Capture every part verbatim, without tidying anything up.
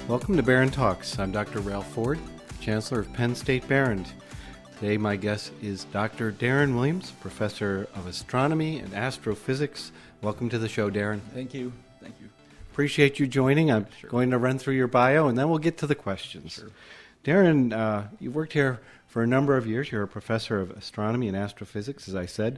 Welcome to Barron Talks. I'm Doctor Ralph Ford, Chancellor of Penn State Barron. Today my guest is Doctor Darren Williams, Professor of Astronomy and Astrophysics. Welcome to the show, Darren. Thank you. Thank you. Appreciate you joining. I'm sure. going to run through your bio and then we'll get to the questions. Sure. Darren, uh, you've worked here for a number of years. You're a Professor of Astronomy and Astrophysics, as I said,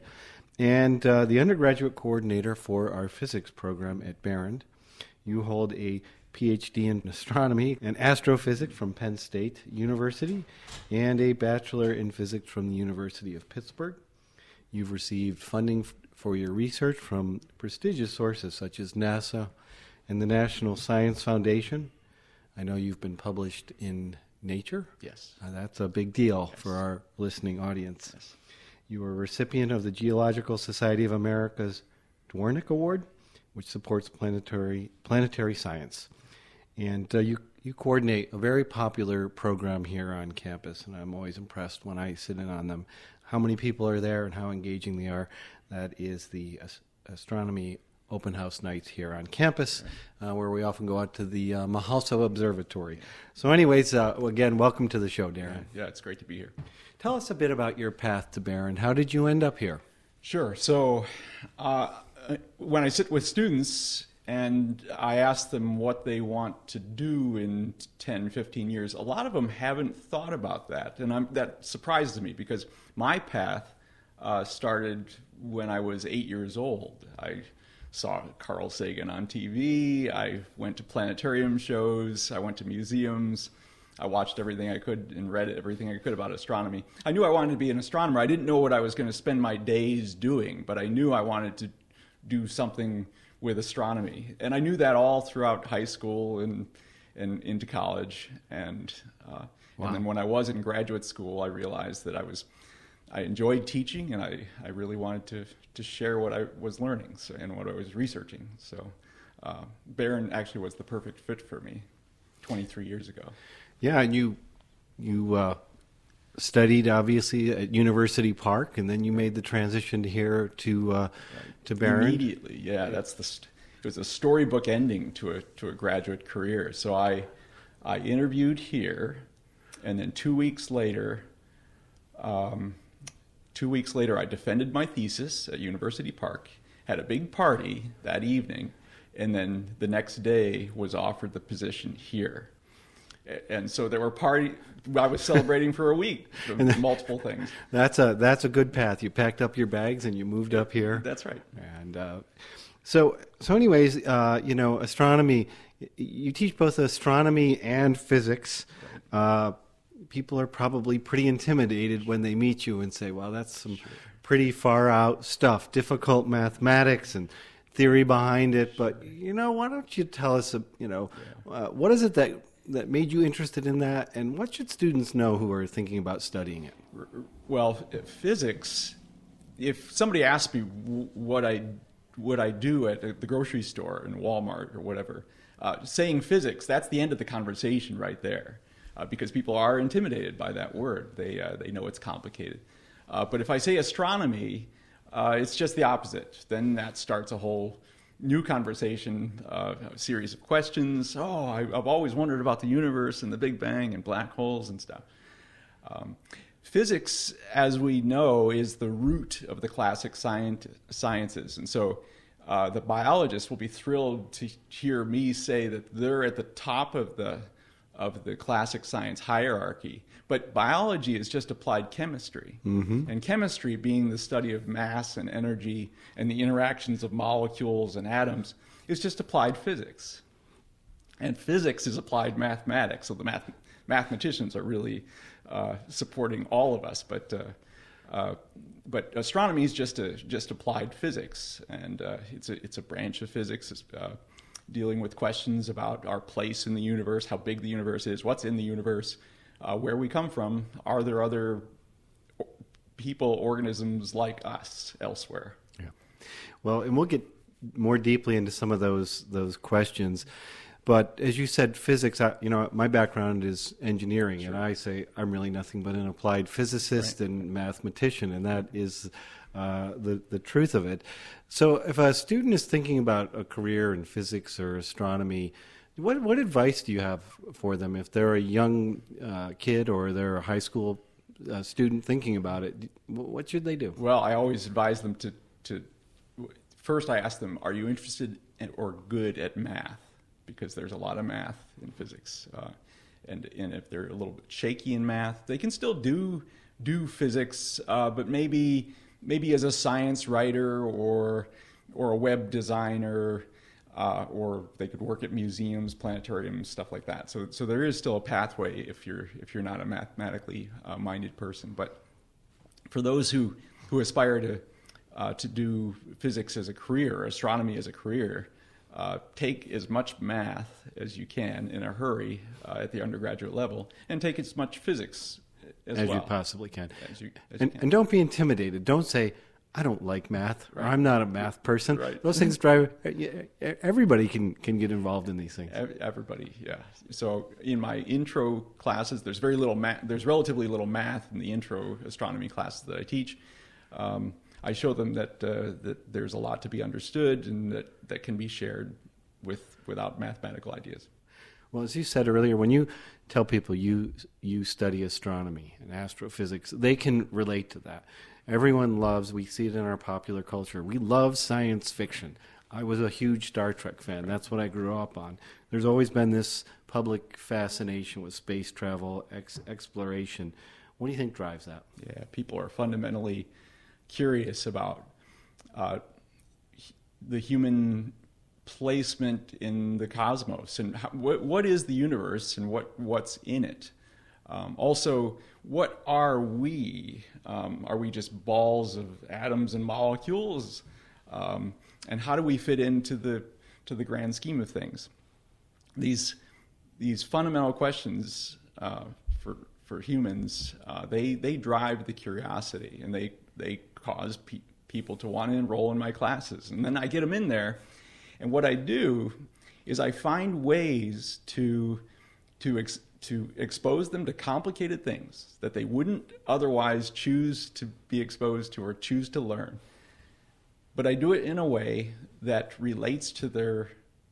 and uh, the undergraduate coordinator for our physics program at Barron. You hold a P H D in astronomy and astrophysics from Penn State University and a bachelor in physics from the University of Pittsburgh. You've received funding f- for your research from prestigious sources such as NASA and the National Science Foundation. I know you've been published in Nature. Yes. Uh, that's a big deal yes. for our listening audience. Yes. You were a recipient of the Geological Society of America's Dwornik Award, which supports planetary planetary science. And uh, you, you coordinate a very popular program here on campus, and I'm always impressed when I sit in on them, how many people are there and how engaging they are. That is the As- Astronomy Open House Nights here on campus, uh, where we often go out to the uh, Mahalso Observatory. So anyways, uh, again, welcome to the show, Darren. Yeah, it's great to be here. Tell us a bit about your path to Barron. How did you end up here? Sure. So uh, when I sit with students and I ask them what they want to do in ten, fifteen years, a lot of them haven't thought about that. And I'm, that surprises me because my path uh, started when I was eight years old. I saw Carl Sagan on T V. I went to planetarium shows. I went to museums. I watched everything I could and read everything I could about astronomy. I knew I wanted to be an astronomer. I didn't know what I was going to spend my days doing, but I knew I wanted to do something with astronomy. And I knew that all throughout high school and, and into college. And, uh, wow. and then when I was in graduate school, I realized that I was I enjoyed teaching, and I, I really wanted to, to share what I was learning so, and what I was researching. So uh, Barron actually was the perfect fit for me twenty-three years ago. Yeah, and you you uh, studied obviously at University Park, and then you made the transition to here to uh, Right. to Barron. Immediately, yeah. That's the st- it was a storybook ending to a to a graduate career. So I I interviewed here, and then two weeks later. Um, Two weeks later, I defended my thesis at University Park, had a big party that evening, and then the next day was offered the position here. And so there were party. I was celebrating for a week, multiple things. That's a that's a good path. You packed up your bags and you moved up here. That's right. And uh, so so, anyways, uh, you know, astronomy. You teach both astronomy and physics. Uh, People are probably pretty intimidated when they meet you and say, well, that's some Sure. pretty far out stuff, difficult mathematics and theory behind it. But, you know, why don't you tell us, you know, yeah. uh, what is it that, that made you interested in that? And what should students know who are thinking about studying it? Well, physics, if somebody asked me what I, what I do at the grocery store in Walmart or whatever, uh, saying physics, that's the end of the conversation right there. Uh, because people are intimidated by that word. They uh, they know it's complicated. Uh, but if I say astronomy, uh, it's just the opposite. Then that starts a whole new conversation, uh, a series of questions. Oh, I, I've always wondered about the universe and the Big Bang and black holes and stuff. Um, physics, as we know, is the root of the classic science, sciences. And so uh, the biologists will be thrilled to hear me say that they're at the top of the of the classic science hierarchy. But biology is just applied chemistry. Mm-hmm. And chemistry being the study of mass and energy and the interactions of molecules and atoms is just applied physics. And physics is applied mathematics. So the math- mathematicians are really uh, supporting all of us. But uh, uh, but astronomy is just a, just applied physics. And uh, it's a it's a branch of physics. It's, uh, dealing with questions about our place in the universe, how big the universe is, what's in the universe, uh, where we come from, are there other people, organisms like us elsewhere? Yeah. Well, and we'll get more deeply into some of those those questions. But as you said, physics, I, you know, my background is engineering, sure. And I say I'm really nothing but an applied physicist right. and mathematician, and that is uh, the, the truth of it. So if a student is thinking about a career in physics or astronomy, What what advice do you have for them if they're a young uh, kid or they're a high school uh, student thinking about it? What should they do? Well, I always advise them to, to first I ask them, are you interested in, or good at math? Because there's a lot of math in physics. Uh, and, and if they're a little bit shaky in math, they can still do do physics, uh, but maybe maybe as a science writer or or a web designer, uh, or they could work at museums, planetariums, stuff like that. So so there is still a pathway if you're if you're not a mathematically uh, minded person. But for those who who aspire to uh, to do physics as a career, astronomy as a career, uh, take as much math as you can in a hurry uh, at the undergraduate level, and take as much physics as, as well. you possibly can. As you, as and, you can. and don't be intimidated. Don't say, I don't like math, or Right. I'm not a math person. Right. Those things drive, everybody can, can get involved in these things. Ev- Everybody, yeah. So in my intro classes, there's very little math. There's relatively little math in the intro astronomy classes that I teach. Um, I show them that uh, that there's a lot to be understood and that, that can be shared with without mathematical ideas. Well, as you said earlier, when you tell people you you study astronomy and astrophysics, they can relate to that. Everyone loves, we see it in our popular culture, we love science fiction. I was a huge Star Trek fan. That's what I grew up on. There's always been this public fascination with space travel, ex- exploration. What do you think drives that? Yeah, people are fundamentally curious about uh, the human placement in the cosmos and how, what, what is the universe and what, what's in it. Um, also, what are we? Um, are we just balls of atoms and molecules? Um, and how do we fit into the to the grand scheme of things? These these fundamental questions uh, for for humans, uh, they they drive the curiosity, and they they cause pe- people to want to enroll in my classes. And then I get them in there, and what I do is I find ways to to ex- to expose them to complicated things that they wouldn't otherwise choose to be exposed to or choose to learn. But I do it in a way that relates to their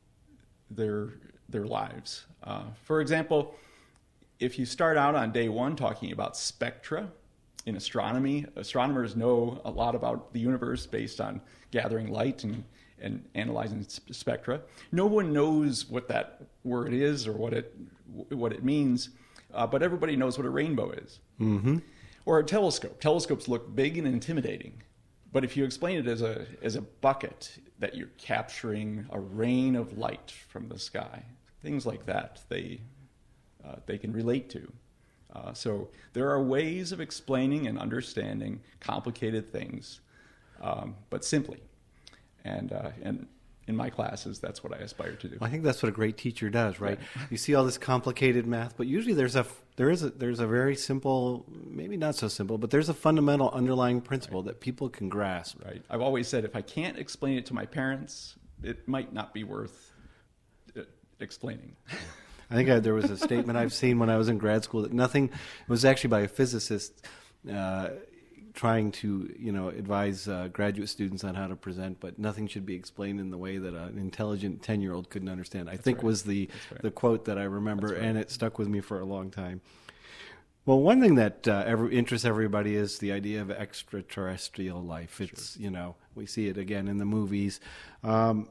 their their lives. Uh, for example, if you start out on day one talking about spectra in astronomy, astronomers know a lot about the universe based on gathering light and, and analyzing spectra. No one knows what that word is or what it what it means, uh, but everybody knows what a rainbow is. Mm-hmm. Or a telescope. Telescopes look big and intimidating, but if you explain it as a as a bucket that you're capturing a rain of light from the sky, things like that, they uh, they can relate to. Uh, so there are ways of explaining and understanding complicated things, um, but simply. And uh, and in my classes, that's what I aspire to do. Well, I think that's what a great teacher does, right? Yeah. You see all this complicated math, but usually there's a there is a, there's a very simple, maybe not so simple, but there's a fundamental underlying principle right. that people can grasp. Right. I've always said if I can't explain it to my parents, it might not be worth uh, explaining. I think I, there was a statement I've seen when I was in grad school that nothing, it was actually by a physicist uh, trying to, you know, advise uh, graduate students on how to present, but nothing should be explained in the way that an intelligent ten-year-old couldn't understand. I That's think right. was the, right. the quote that I remember, right. and it stuck with me for a long time. Well, one thing that uh, every, interests everybody is the idea of extraterrestrial life. It's, sure. you know, we see it again in the movies. Um,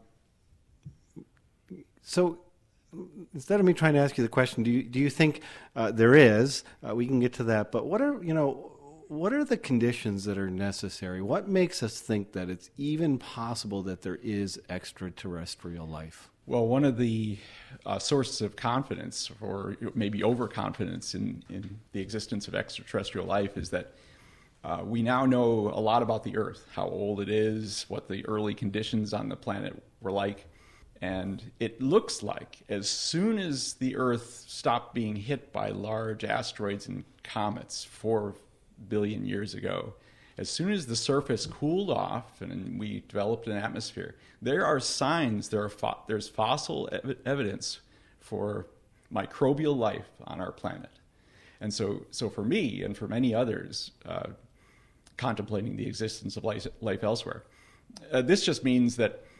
so... Instead of me trying to ask you the question, do you do you think uh, there is? Uh, we can get to that, but what are you know what are the conditions that are necessary? What makes us think that it's even possible that there is extraterrestrial life? Well, one of the uh, sources of confidence, or maybe overconfidence in, in the existence of extraterrestrial life, is that uh, we now know a lot about the Earth, how old it is, what the early conditions on the planet were like. And it looks like as soon as the Earth stopped being hit by large asteroids and comets four billion years ago, as soon as the surface cooled off and we developed an atmosphere, there are signs, there are fo- there's fossil ev- evidence for microbial life on our planet. And so, so for me and for many others uh, contemplating the existence of life, life elsewhere, uh, this just means that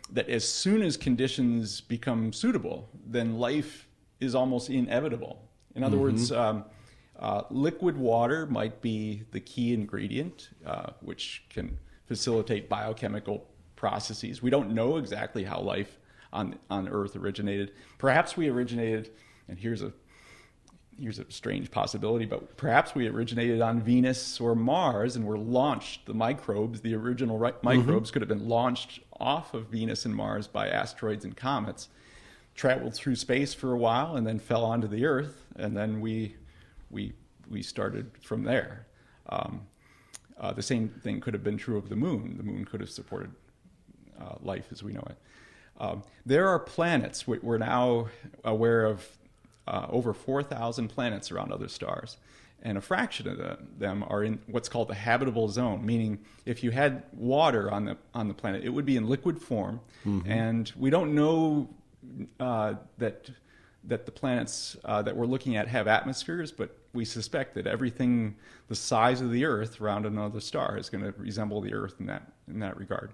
that as soon as conditions become suitable, then life is almost inevitable. In other mm-hmm. words, um, uh, liquid water might be the key ingredient, uh, which can facilitate biochemical processes. We don't know exactly how life on on Earth originated. Perhaps we originated, and here's a here's a strange possibility, but perhaps we originated on Venus or Mars and were launched. The microbes, the original ri- microbes, mm-hmm. could have been launched off of Venus and Mars by asteroids and comets, traveled through space for a while, and then fell onto the Earth, and then we we we started from there. Um, uh, the same thing could have been true of the Moon. The Moon could have supported uh, life as we know it. Um, there are planets. We're now aware of uh, over four thousand planets around other stars, and a fraction of the, them are in what's called the habitable zone, meaning if you had water on the on the planet, it would be in liquid form, mm-hmm. and we don't know uh, that that the planets uh, that we're looking at have atmospheres, but we suspect that everything the size of the Earth around another star is going to resemble the Earth in that in that regard.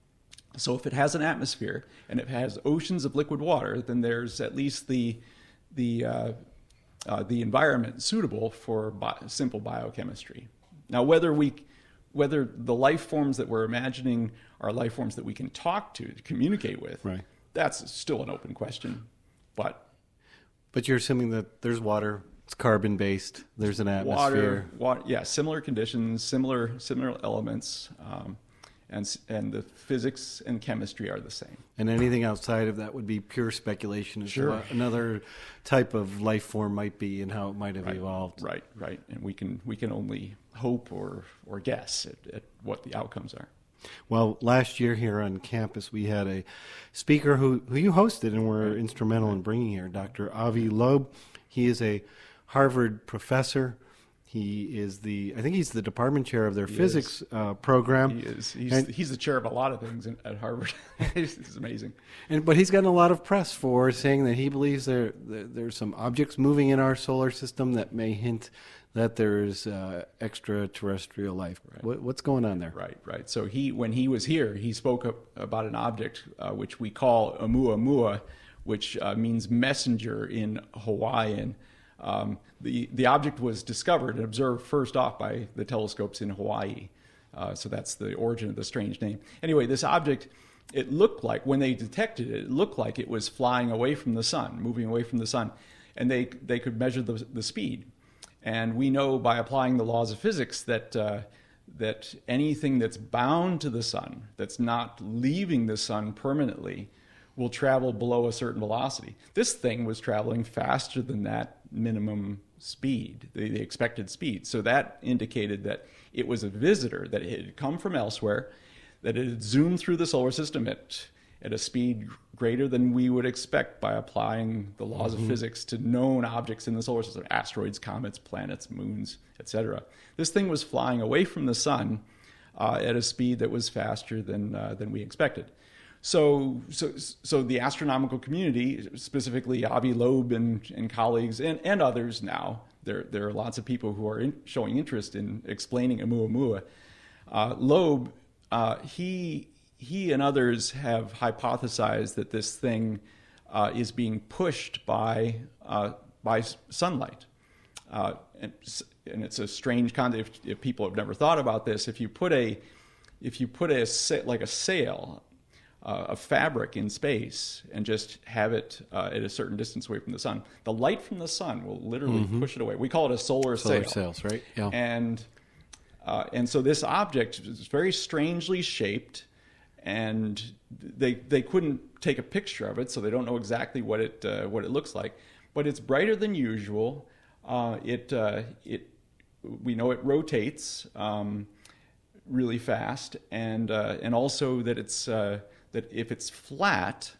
So if it has an atmosphere and it has oceans of liquid water, then there's at least the the uh, uh, the environment suitable for bi- simple biochemistry. Now, whether we whether the life forms that we're imagining are life forms that we can talk to, to communicate with, right. that's still an open question. But but you're assuming that there's water, it's carbon based, there's an atmosphere. Water, water yeah, similar conditions, similar similar elements. Um, And, and the physics and chemistry are the same. And anything outside of that would be pure speculation as sure. to what another type of life form might be and how it might have right. evolved. Right, right. And we can we can only hope or, or guess at, at what the outcomes are. Well, last year here on campus, we had a speaker who, who you hosted and were instrumental in bringing here, Doctor Avi Loeb. He is a Harvard professor. He is the, I think he's the department chair of their he physics uh, program. He is. He's, and, he's the chair of a lot of things in, at Harvard. It's amazing. And but he's gotten a lot of press for saying that he believes there, there there's some objects moving in our solar system that may hint that there's uh, extraterrestrial life. Right. What, what's going on there? Right, right. So he, when he was here, he spoke up about an object uh, which we call Oumuamua, which uh, means messenger in Hawaiian. Um, the, the object was discovered and observed first off by the telescopes in Hawaii. Uh, so that's the origin of the strange name. Anyway, this object, it looked like, when they detected it, it looked like it was flying away from the sun, moving away from the sun. And they, they could measure the, the speed. And we know by applying the laws of physics that, uh, that anything that's bound to the sun, that's not leaving the sun permanently, will travel below a certain velocity. This thing was traveling faster than that minimum speed, the, the expected speed. So that indicated that it was a visitor, that it had come from elsewhere, that it had zoomed through the solar system at, at a speed greater than we would expect by applying the laws mm-hmm. of physics to known objects in the solar system, asteroids, comets, planets, moons, et cetera. This thing was flying away from the sun uh, at a speed that was faster than uh, than we expected. So, so, so the astronomical community, specifically Avi Loeb and, and colleagues, and, and others now, there there are lots of people who are in, showing interest in explaining Oumuamua. Uh, Loeb, uh, he he and others have hypothesized that this thing uh, is being pushed by uh, by sunlight, uh, and, and it's a strange concept. If, if people have never thought about this, if you put a if you put a like a sail. Uh, a fabric in space and just have it uh, at a certain distance away from the sun, the light from the sun will literally mm-hmm. push it away. We call it a solar, solar sail. sails, right? Yeah. And uh, and so this object is very strangely shaped, and they they couldn't take a picture of it, so they don't know exactly what it uh, what it looks like. But it's brighter than usual. Uh, it uh, it we know it rotates um, really fast, and uh, and also that it's uh, that if it's flat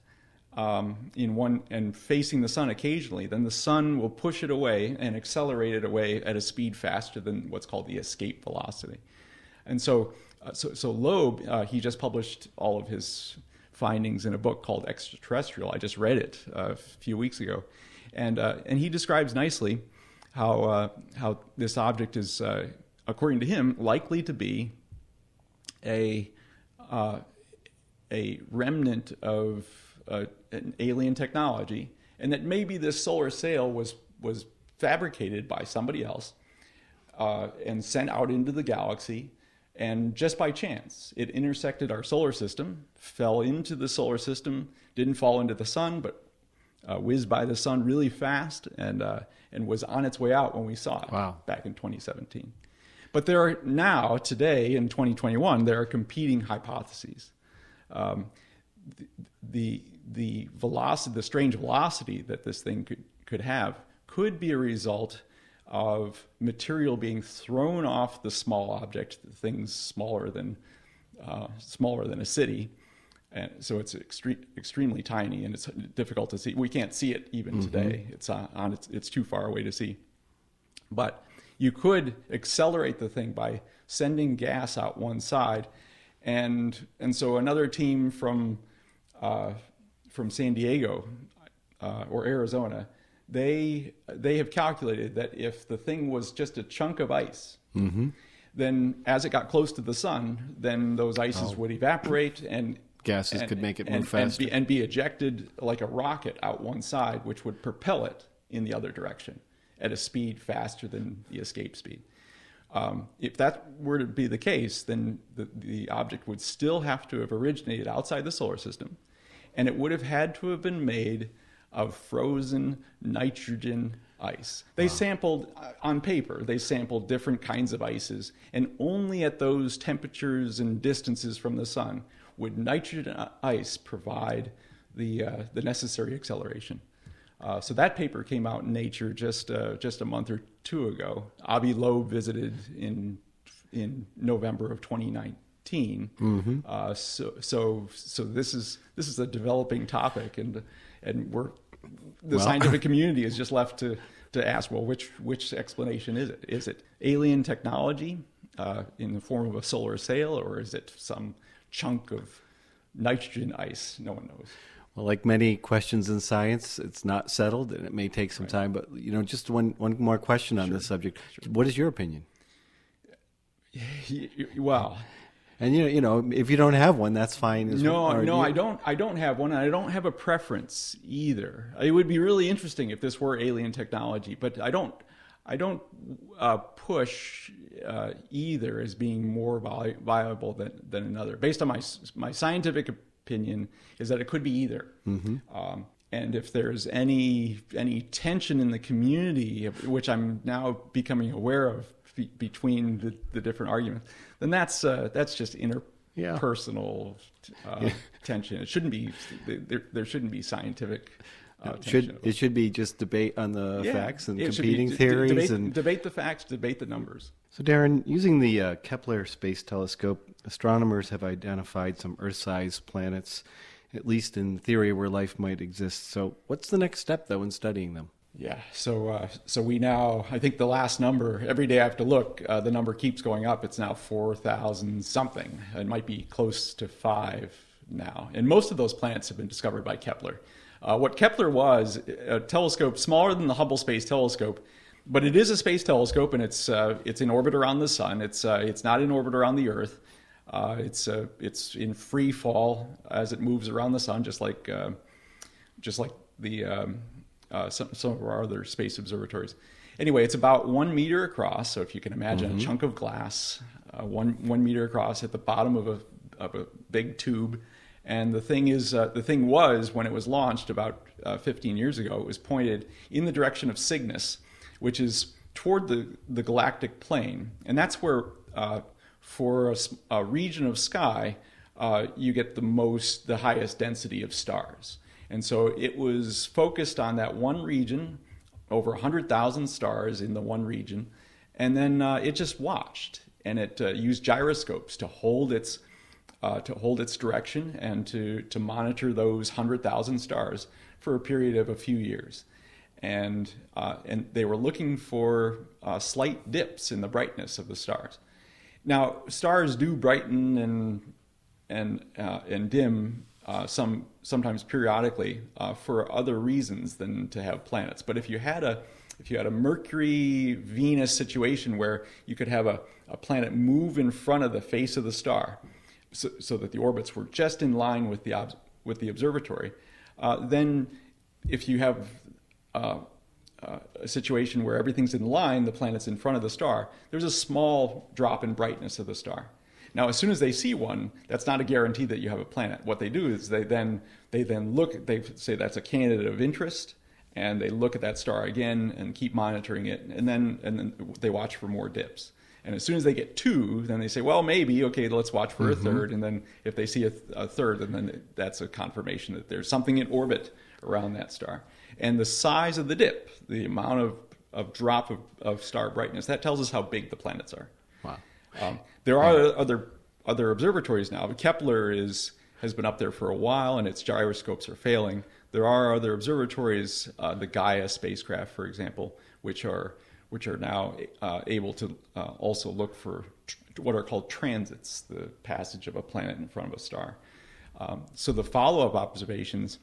um, in one and facing the sun occasionally, then the sun will push it away and accelerate it away at a speed faster than what's called the escape velocity. And so, uh, so, so Loeb, uh, he just published all of his findings in a book called Extraterrestrial. I just read it uh, a few weeks ago, and uh, and he describes nicely how uh, how this object is, uh, according to him, likely to be a uh, a remnant of uh, an alien technology, and that maybe this solar sail was was fabricated by somebody else uh, and sent out into the galaxy, and just by chance it intersected our solar system, fell into the solar system, didn't fall into the sun, but uh, whizzed by the sun really fast, and uh, and was on its way out when we saw it. Wow. Back in twenty seventeen. But there are now, today in twenty twenty-one, there are competing hypotheses. Um, the, the the velocity, the strange velocity that this thing could could have, could be a result of material being thrown off the small object, things smaller than uh, smaller than a city, and so it's extre- extremely tiny, and it's difficult to see. We can't see it even mm-hmm. today. It's on, on it's, it's too far away to see, but you could accelerate the thing by sending gas out one side, and and so another team from uh, from San Diego uh, or Arizona, they they have calculated that if the thing was just a chunk of ice, mm-hmm. then as it got close to the sun, then those ices oh. would evaporate, and gases and, could make it move and, faster and be, and be ejected like a rocket out one side, which would propel it in the other direction at a speed faster than the escape speed. Um, if that were to be the case, then the, the object would still have to have originated outside the solar system, and it would have had to have been made of frozen nitrogen ice. They wow. sampled, uh, on paper, they sampled different kinds of ices, and only at those temperatures and distances from the sun would nitrogen ice provide the, uh, the necessary acceleration. Uh, so that paper came out in Nature just uh, just a month or two ago. Avi Loeb visited in in November of twenty nineteen. Mm-hmm. Uh, so so so this is this is a developing topic, and and we're the well. scientific community is just left to to ask, well, which which explanation is it? Is it alien technology uh, in the form of a solar sail, or is it some chunk of nitrogen ice? No one knows. Well, like many questions in science, it's not settled, and it may take some right. time. But you know, just one one more question on sure. this subject. Sure. What is your opinion? Well, and you know, you know, if you don't have one, that's fine. As no, well. no, you... I don't. I don't have one, and I don't have a preference either. It would be really interesting if this were alien technology, but I don't. I don't uh, push uh, either as being more vi- viable than than another, based on my my scientific opinion is that it could be either. Mm-hmm. Um, and if there's any any tension in the community, which I'm now becoming aware of be, between the, the different arguments, then that's uh, that's just interpersonal yeah. uh, yeah. tension. It shouldn't be there. There shouldn't be scientific. Uh, it should it should be just debate on the yeah, facts and competing be, theories d- debate, and debate the facts, debate the numbers. So, Darren, using the uh, Kepler Space Telescope, astronomers have identified some Earth-sized planets, at least in theory, where life might exist. So, what's the next step, though, in studying them? Yeah, so uh, so we now, I think the last number, every day I have to look, uh, the number keeps going up. It's now four thousand something. It might be close to five now. And most of those planets have been discovered by Kepler. Uh, what Kepler was, a telescope smaller than the Hubble Space Telescope, but it is a space telescope, and it's uh, it's in orbit around the sun. It's uh, it's not in orbit around the Earth. Uh, it's uh, it's in free fall as it moves around the sun, just like uh, just like the um, uh, some some of our other space observatories. Anyway, it's about one meter across. So if you can imagine mm-hmm. a chunk of glass, uh, one one meter across at the bottom of a of a big tube. And the thing is, uh, the thing was, when it was launched about uh, fifteen years ago, it was pointed in the direction of Cygnus, which is toward the, the galactic plane. And that's where, uh, for a, a region of sky, uh, you get the most, the highest density of stars. And so it was focused on that one region, over one hundred thousand stars in the one region. And then uh, it just watched, and it uh, used gyroscopes to hold its Uh, to hold its direction and to, to monitor those one hundred thousand stars for a period of a few years. And uh, and they were looking for uh, slight dips in the brightness of the stars. Now, stars do brighten and and uh, and dim uh, some sometimes periodically uh, for other reasons than to have planets. But if you had a if you had a Mercury Venus situation where you could have a, a planet move in front of the face of the star, so, so that the orbits were just in line with the ob- with the observatory. Uh, then, if you have uh, uh, a situation where everything's in line, the planet's in front of the star, there's a small drop in brightness of the star. Now, as soon as they see one, that's not a guarantee that you have a planet. What they do is they then they then look. They say that's a candidate of interest, and they look at that star again and keep monitoring it, and then and then they watch for more dips. And as soon as they get two, then they say, well, maybe, okay, let's watch for mm-hmm. a third. And then if they see a, th- a third, and then that's a confirmation that there's something in orbit around that star. And the size of the dip, the amount of, of drop of, of star brightness, that tells us how big the planets are. Wow. Um, there are yeah. other other observatories now. But Kepler is has been up there for a while, and its gyroscopes are failing. There are other observatories, uh, the Gaia spacecraft, for example, which are which are now uh, able to uh, also look for tr- what are called transits, the passage of a planet in front of a star. Um, so the follow-up observations,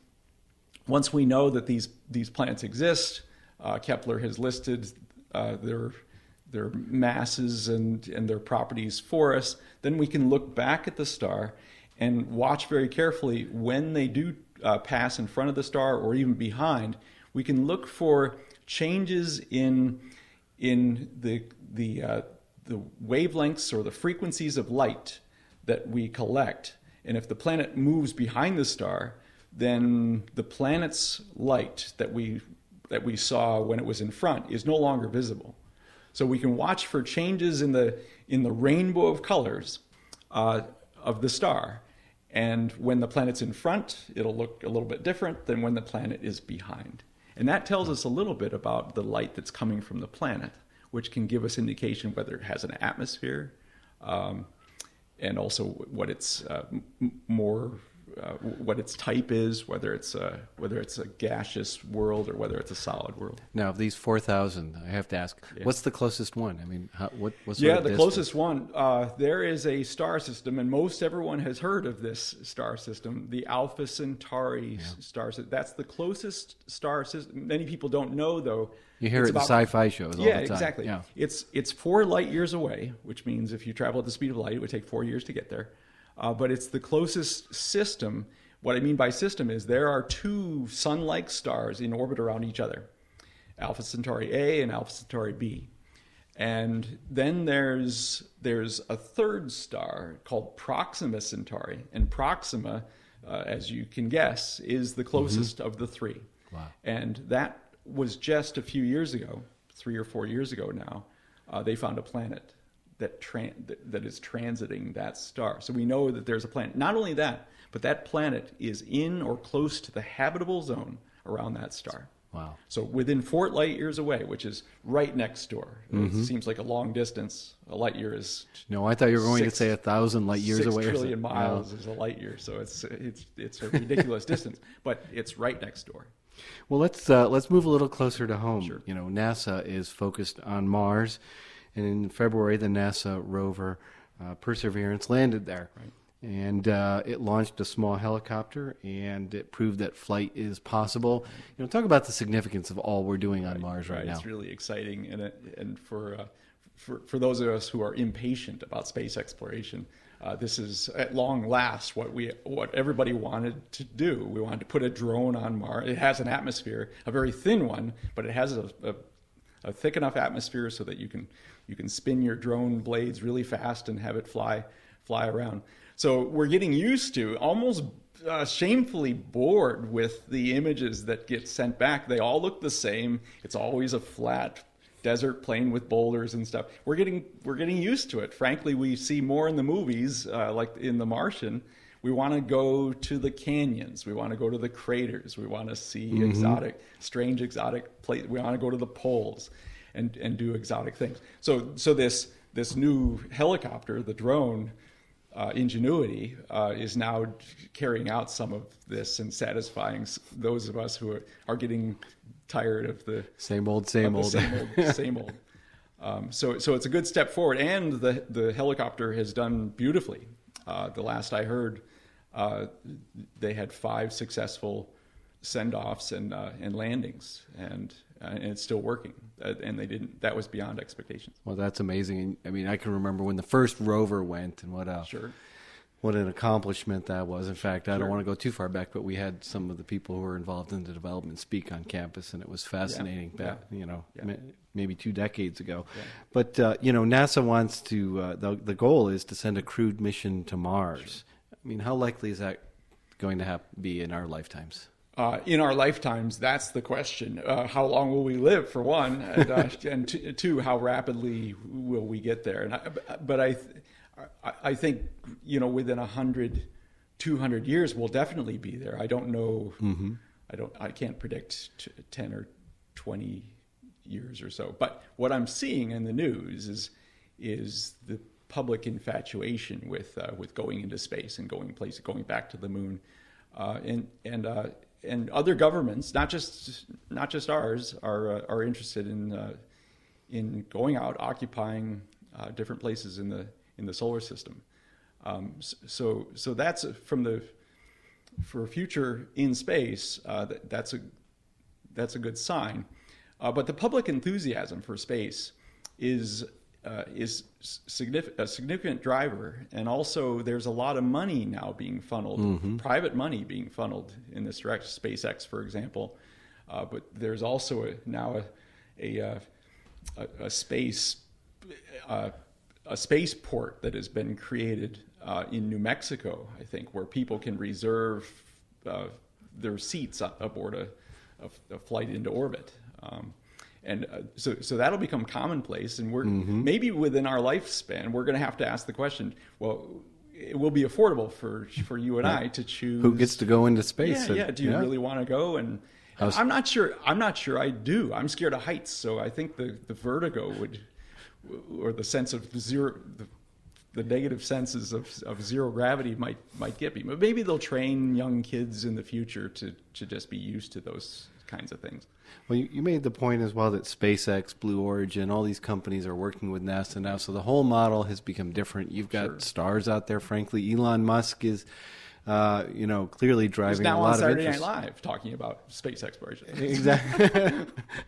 once we know that these these planets exist, uh, Kepler has listed uh, their their masses and, and their properties for us, then we can look back at the star and watch very carefully when they do uh, pass in front of the star or even behind. We can look for changes in in the the uh, the wavelengths or the frequencies of light that we collect. And if the planet moves behind the star, then the planet's light that we that we saw when it was in front is no longer visible. So we can watch for changes in the in the rainbow of colors uh, of the star. And when the planet's in front, it'll look a little bit different than when the planet is behind. And that tells us a little bit about the light that's coming from the planet, which can give us indication whether it has an atmosphere, um, and also what its uh, m- more uh, what its type is, whether it's a, whether it's a gaseous world or whether it's a solid world. Now, of these four thousand, I have to ask, yeah. what's the closest one? I mean, how, what what's yeah, the distance? Closest one. Uh, there is a star system, and most everyone has heard of this star system, the Alpha Centauri yeah. star system. That's the closest star system. Many people don't know, though. You hear it in sci-fi shows all yeah, the time. Exactly. Yeah, exactly. It's it's four light years away, which means if you travel at the speed of light, it would take four years to get there. Uh, but it's the closest system. What I mean by system is there are two sun-like stars in orbit around each other, Alpha Centauri A and Alpha Centauri B. And then there's there's a third star called Proxima Centauri. And Proxima, uh, as you can guess, is the closest mm-hmm. of the three. Wow. And that was just a few years ago, three or four years ago now, uh, they found a planet that, tran- that that is transiting that star. So we know that there's a planet. Not only that, but that planet is in or close to the habitable zone around that star. Wow. So within four light years away, which is right next door. Mm-hmm. It seems like a long distance. A light year is... No, I thought you were going six, to say a thousand light years six away. Six trillion miles no. is a light year, so it's it's it's a ridiculous distance. But it's right next door. Well, let's uh, let's move a little closer to home. Sure. You know, NASA is focused on Mars, and in February, the NASA rover uh, Perseverance landed there. Right. And uh, it launched a small helicopter, and it proved that flight is possible. You know, talk about the significance of all we're doing on right, Mars right, right now. It's really exciting, and it, and for uh, for for those of us who are impatient about space exploration, uh, this is at long last what we what everybody wanted to do. We wanted to put a drone on Mars. It has an atmosphere, a very thin one, but it has a, a, a thick enough atmosphere so that you can you can spin your drone blades really fast and have it fly fly around. So we're getting used to, almost uh, shamefully bored with the images that get sent back. They all look the same. It's always a flat desert plain with boulders and stuff. We're getting we're getting used to it. Frankly, we see more in the movies, uh, like in The Martian. We want to go to the canyons. We want to go to the craters. We want to see mm-hmm. exotic, strange exotic places. We want to go to the poles and, and do exotic things. So so this this new helicopter, the drone, Uh, Ingenuity uh, is now carrying out some of this and satisfying those of us who are, are getting tired of the same old, same old, same old, same old. Um, so, so it's a good step forward, and the the helicopter has done beautifully. Uh, the last I heard, uh, they had five successful send-offs and uh, and landings, and uh, and it's still working. Uh, and they didn't. That was beyond expectations. Well, that's amazing. I mean, I can remember when the first rover went, and what a sure. what an accomplishment that was. In fact, I Sure. don't want to go too far back, but we had some of the people who were involved in the development speak on campus, and it was fascinating Yeah. back, Yeah. you know, Yeah. ma- maybe two decades ago. Yeah. But, uh, you know, NASA wants to, uh, the, the goal is to send a crewed mission to Mars. Sure. I mean, how likely is that going to have, be in our lifetimes? Uh, in our lifetimes, that's the question. Uh, how long will we live, for one, and, uh, and t- two, how rapidly will we get there? And I, but I, I, I think, you know, within a hundred, two hundred years, we'll definitely be there. I don't know. Mm-hmm. I don't. I can't predict t- ten or twenty years or so. But what I'm seeing in the news is is the public infatuation with uh, with going into space and going places, going back to the moon, uh, and and. Uh, And other governments, not just not just ours, are uh, are interested in uh, in going out, occupying uh, different places in the in the solar system. Um, so so that's from the for future in space. Uh, that, that's a that's a good sign. Uh, but the public enthusiasm for space is uh, is significant, a significant driver, and also there's a lot of money now being funneled, mm-hmm. private money being funneled in this direction. SpaceX, for example, uh, but there's also a, now a a, a, a space uh, a spaceport that has been created uh, in New Mexico, I think, where people can reserve uh, their seats aboard a, a, a flight into orbit. Um, And uh, so, so that'll become commonplace, and we're mm-hmm. maybe within our lifespan, we're going to have to ask the question: well, it will be affordable for for you and right. I to choose who gets to go into space. Yeah, and, yeah. Do you yeah. really want to go? And, and I'm not sure. I'm not sure I do. I'm scared of heights, so I think the, the vertigo would, or the sense of zero, the, the negative senses of of zero gravity might might get me. But maybe they'll train young kids in the future to to just be used to those kinds of things. Well, you, you made the point as well that SpaceX, Blue Origin, all these companies are working with NASA now, so the whole model has become different. You've got Sure. stars out there, frankly. Elon Musk is, uh, you know, clearly driving He's now a lot on Saturday of interest. Night Live talking about space exploration. Exactly.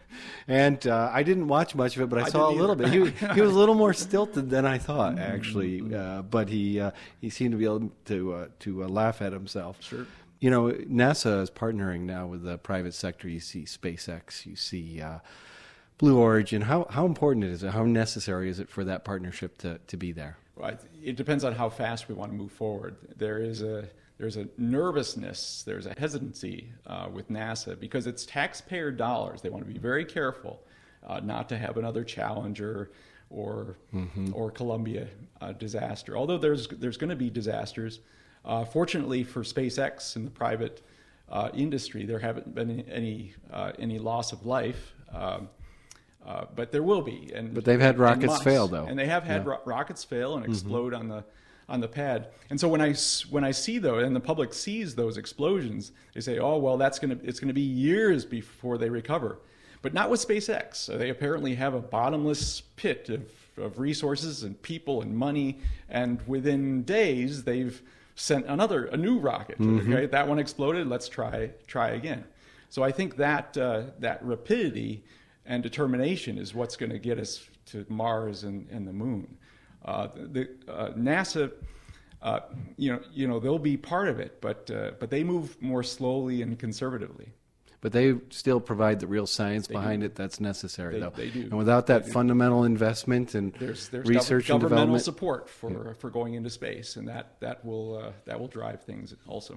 And uh, I didn't watch much of it, but I, I saw a didn't little bit. either. He, he was a little more stilted than I thought, actually, uh, but he uh, he seemed to be able to uh, to uh, laugh at himself. Sure. You know, NASA is partnering now with the private sector. You see SpaceX, you see uh, Blue Origin. How how important is it? How necessary is it for that partnership to, to be there? Well, it depends on how fast we want to move forward. There is a there's a nervousness, there's a hesitancy uh, with NASA because it's taxpayer dollars. They want to be very careful uh, not to have another Challenger or mm-hmm. or Columbia uh, disaster. Although there's there's going to be disasters. Uh, fortunately for SpaceX and the private uh, industry, there haven't been any uh, any loss of life, um, uh, but there will be. And but they've had rockets must. fail, though, and they have had yeah. ro- rockets fail and explode mm-hmm. on the on the pad. And so when I when I see those, and the public sees those explosions, they say, "Oh well, that's gonna it's gonna be years before they recover." But not with SpaceX. They apparently have a bottomless pit of, of resources and people and money, and within days they've sent another, a new rocket. Mm-hmm. Okay, that one exploded. Let's try, try again. So I think that uh, that rapidity and determination is what's going to get us to Mars and, and the Moon. Uh, the uh, NASA, uh, you know, you know, they'll be part of it, but uh, but they move more slowly and conservatively. But they still provide the real science they behind do. it that's necessary, they, though. They do. And without that fundamental investment and there's, there's research gov- and governmental development, support for yeah. for going into space, and that that will uh, that will drive things also.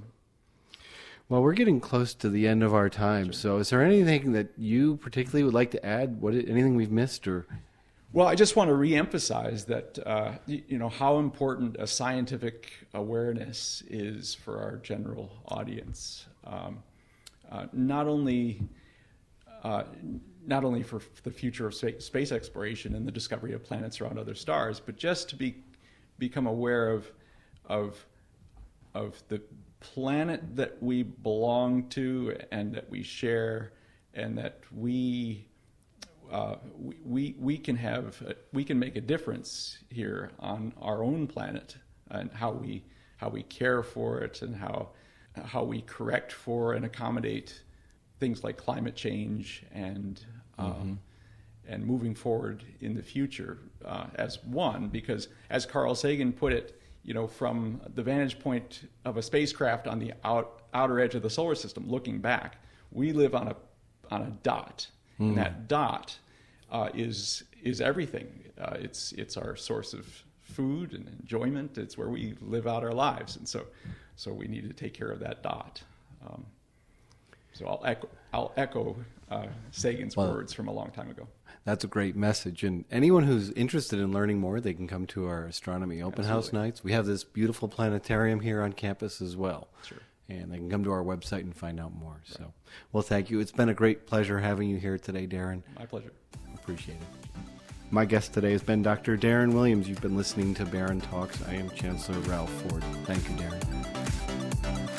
Well, we're getting close to the end of our time. Sure. So, is there anything that you particularly would like to add? What anything we've missed, or? Well, I just want to reemphasize that uh, you, you know how important a scientific awareness is for our general audience. Um, uh, not only uh, not only for the future of space, space exploration and the discovery of planets around other stars, but just to be become aware of of of the planet that we belong to and that we share, and that we. Uh, we, we we can have uh, we can make a difference here on our own planet, and how we how we care for it, and how how we correct for and accommodate things like climate change, and um, mm-hmm. and moving forward in the future uh, as one. Because as Carl Sagan put it, you know, from the vantage point of a spacecraft on the out, outer edge of the solar system, looking back, we live on a on a dot, mm. and that dot uh, is is everything. Uh, it's it's our source of food and enjoyment. It's where we live out our lives, and so so we need to take care of that dot. Um, so I'll echo I'll echo uh, Sagan's well, words from a long time ago. That's a great message. And anyone who's interested in learning more, they can come to our astronomy open Absolutely. House nights. We have this beautiful planetarium here on campus as well. Sure. And they can come to our website and find out more. Right. So, well, thank you. It's been a great pleasure having you here today, Darren. My pleasure. Appreciate it. My guest today has been Doctor Darren Williams. You've been listening to Barron Talks. I am Chancellor Ralph Ford. Thank you, Darren.